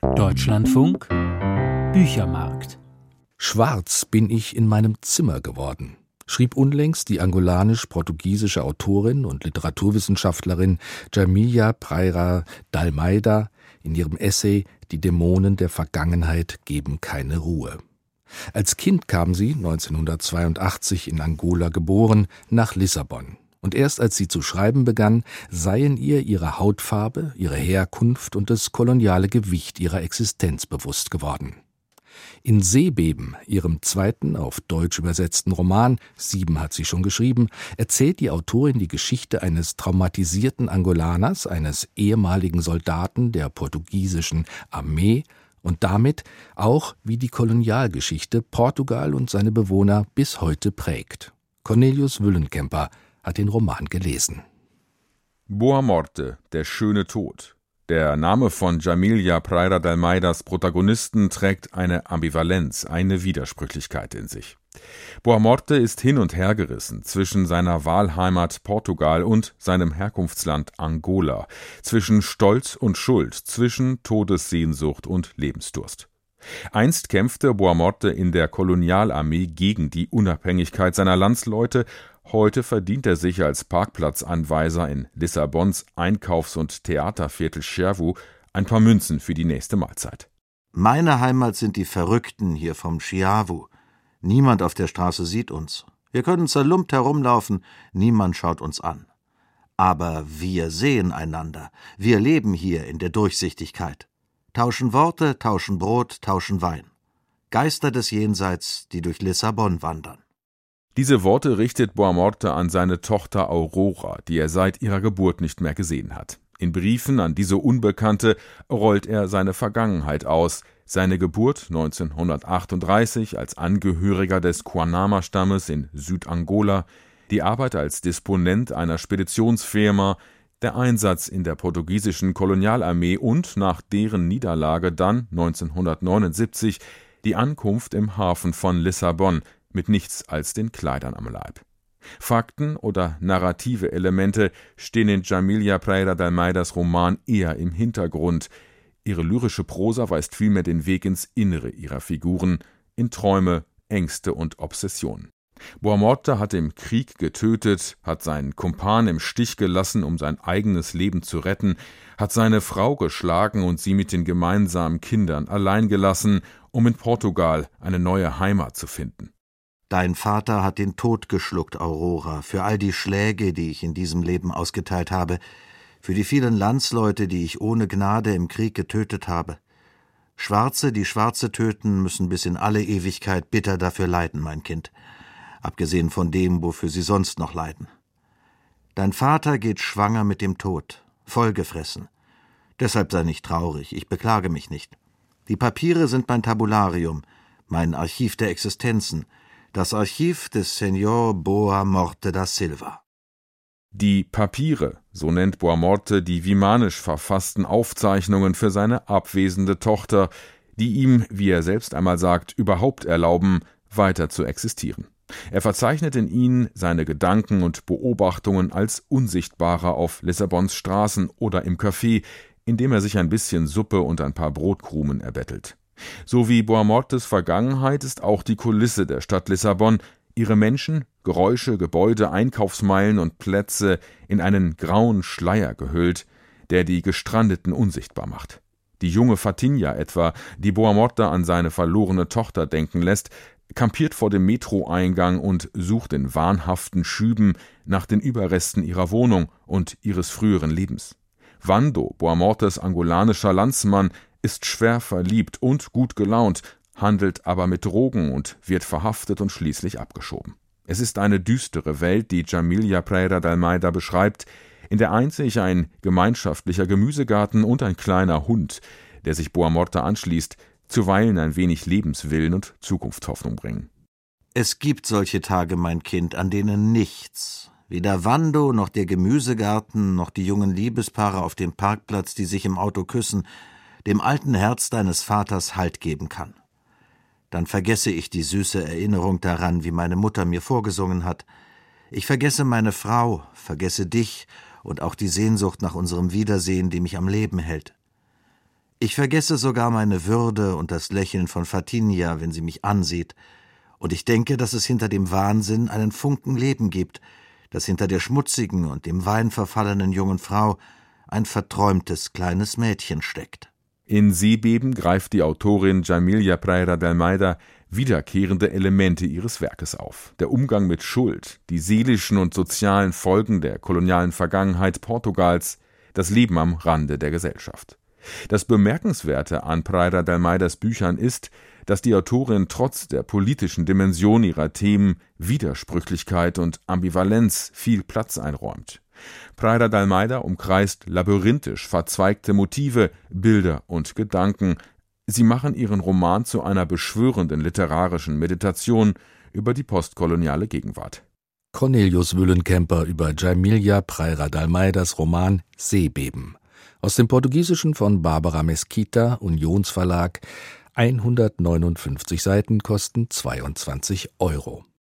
Deutschlandfunk Büchermarkt. Schwarz bin ich in meinem Zimmer geworden, schrieb unlängst die angolanisch-portugiesische Autorin und Literaturwissenschaftlerin Jamília Pereira d'Almeida in ihrem Essay »Die Dämonen der Vergangenheit geben keine Ruhe«. Als Kind kam sie, 1982 in Angola geboren, nach Lissabon. Und erst als sie zu schreiben begann, seien ihr ihre Hautfarbe, ihre Herkunft und das koloniale Gewicht ihrer Existenz bewusst geworden. In Seebeben, ihrem zweiten auf Deutsch übersetzten Roman, 7 hat sie schon geschrieben, erzählt die Autorin die Geschichte eines traumatisierten Angolaners, eines ehemaligen Soldaten der portugiesischen Armee und damit auch, wie die Kolonialgeschichte Portugal und seine Bewohner bis heute prägt. Cornelius Wüllenkemper hat den Roman gelesen. Boa Morte, der schöne Tod. Der Name von Jamília Pereira d'Almeidas Protagonisten trägt eine Ambivalenz, eine Widersprüchlichkeit in sich. Boa Morte ist hin und her gerissen zwischen seiner Wahlheimat Portugal und seinem Herkunftsland Angola, zwischen Stolz und Schuld, zwischen Todessehnsucht und Lebensdurst. Einst kämpfte Boa Morte in der Kolonialarmee gegen die Unabhängigkeit seiner Landsleute. Heute verdient er sich als Parkplatzanweiser in Lissabons Einkaufs- und Theaterviertel Xervu ein paar Münzen für die nächste Mahlzeit. Meine Heimat sind die Verrückten hier vom Xervu. Niemand auf der Straße sieht uns. Wir können zerlumpt herumlaufen, niemand schaut uns an. Aber wir sehen einander. Wir leben hier in der Durchsichtigkeit. Tauschen Worte, tauschen Brot, tauschen Wein. Geister des Jenseits, die durch Lissabon wandern. Diese Worte richtet Boa Morte an seine Tochter Aurora, die er seit ihrer Geburt nicht mehr gesehen hat. In Briefen an diese Unbekannte rollt er seine Vergangenheit aus, seine Geburt 1938 als Angehöriger des Kuanama-Stammes in Südangola, die Arbeit als Disponent einer Speditionsfirma, der Einsatz in der portugiesischen Kolonialarmee und nach deren Niederlage dann 1979 die Ankunft im Hafen von Lissabon mit nichts als den Kleidern am Leib. Fakten oder narrative Elemente stehen in Jamília Pereira d'Almeidas Roman eher im Hintergrund. Ihre lyrische Prosa weist vielmehr den Weg ins Innere ihrer Figuren, in Träume, Ängste und Obsessionen. Boa Morte hat im Krieg getötet, hat seinen Kumpan im Stich gelassen, um sein eigenes Leben zu retten, hat seine Frau geschlagen und sie mit den gemeinsamen Kindern allein gelassen, um in Portugal eine neue Heimat zu finden. Dein Vater hat den Tod geschluckt, Aurora, für all die Schläge, die ich in diesem Leben ausgeteilt habe, für die vielen Landsleute, die ich ohne Gnade im Krieg getötet habe. Schwarze, die Schwarze töten, müssen bis in alle Ewigkeit bitter dafür leiden, mein Kind. Abgesehen von dem, wofür sie sonst noch leiden. Dein Vater geht schwanger mit dem Tod, vollgefressen. Deshalb sei nicht traurig, ich beklage mich nicht. Die Papiere sind mein Tabularium, mein Archiv der Existenzen, das Archiv des Senor Boa Morte da Silva. Die Papiere, so nennt Boa Morte die vimanisch verfassten Aufzeichnungen für seine abwesende Tochter, die ihm, wie er selbst einmal sagt, überhaupt erlauben, weiter zu existieren. Er verzeichnet in ihnen seine Gedanken und Beobachtungen als Unsichtbarer auf Lissabons Straßen oder im Café, indem er sich ein bisschen Suppe und ein paar Brotkrumen erbettelt. So wie Boa Mortes Vergangenheit ist auch die Kulisse der Stadt Lissabon, ihre Menschen, Geräusche, Gebäude, Einkaufsmeilen und Plätze in einen grauen Schleier gehüllt, der die Gestrandeten unsichtbar macht. Die junge Fatinha etwa, die Boa Morte an seine verlorene Tochter denken lässt, kampiert vor dem Metroeingang und sucht in wahnhaften Schüben nach den Überresten ihrer Wohnung und ihres früheren Lebens. Vando, Boa Mortes angolanischer Landsmann, ist schwer verliebt und gut gelaunt, handelt aber mit Drogen und wird verhaftet und schließlich abgeschoben. Es ist eine düstere Welt, die Jamília Pereira d'Almeida beschreibt, in der einzig ein gemeinschaftlicher Gemüsegarten und ein kleiner Hund, der sich Boa Morte anschließt, zuweilen ein wenig Lebenswillen und Zukunftshoffnung bringen. Es gibt solche Tage, mein Kind, an denen nichts, weder Vando noch der Gemüsegarten noch die jungen Liebespaare auf dem Parkplatz, die sich im Auto küssen, dem alten Herz deines Vaters Halt geben kann. Dann vergesse ich die süße Erinnerung daran, wie meine Mutter mir vorgesungen hat. Ich vergesse meine Frau, vergesse dich und auch die Sehnsucht nach unserem Wiedersehen, die mich am Leben hält. Ich vergesse sogar meine Würde und das Lächeln von Fatinia, wenn sie mich ansieht, und ich denke, dass es hinter dem Wahnsinn einen Funken Leben gibt, dass hinter der schmutzigen und dem Wein verfallenen jungen Frau ein verträumtes kleines Mädchen steckt. In Seebeben greift die Autorin Jamilia Preira de Almeida wiederkehrende Elemente ihres Werkes auf. Der Umgang mit Schuld, die seelischen und sozialen Folgen der kolonialen Vergangenheit Portugals, das Leben am Rande der Gesellschaft. Das Bemerkenswerte an Preira de Almeidas Büchern ist, dass die Autorin trotz der politischen Dimension ihrer Themen Widersprüchlichkeit und Ambivalenz viel Platz einräumt. Preira de Almeida umkreist labyrinthisch verzweigte Motive, Bilder und Gedanken. Sie machen ihren Roman zu einer beschwörenden literarischen Meditation über die postkoloniale Gegenwart. Cornelius Wüllenkemper über Jamilia Preira de Almeidas Roman Seebeben. Aus dem Portugiesischen von Barbara Mesquita, Unionsverlag. 159 Seiten kosten 22 €.